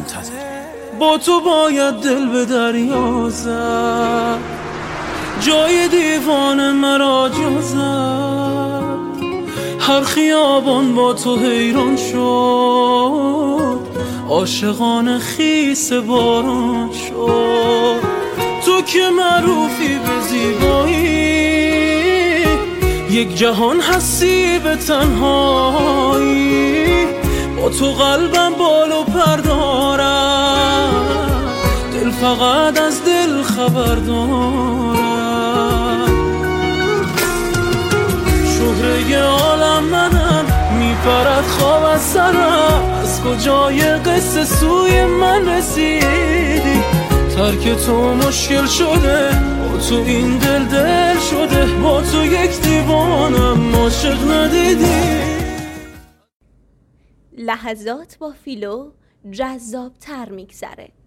منتظری. با تو باید دل به دریا زد، جای دیوان مرا جا زد. هر خیابان با تو حیران شد، عاشقان خیس باران شد. تو که معروفی به زیبایی، یک جهان هستی به تنهایی. با تو قلبم بال و پر دارد، دل فقط از دل خبر دارد. شهره عالم منم، میپرد خواب از سرم. از کجای قصه سوی من رسیدی؟ ترک تو مشکل شده، با تو این دل شده. با تو یک دیوانم عاشق ندیدی. لحظات با فیلو جذاب تر میگذره.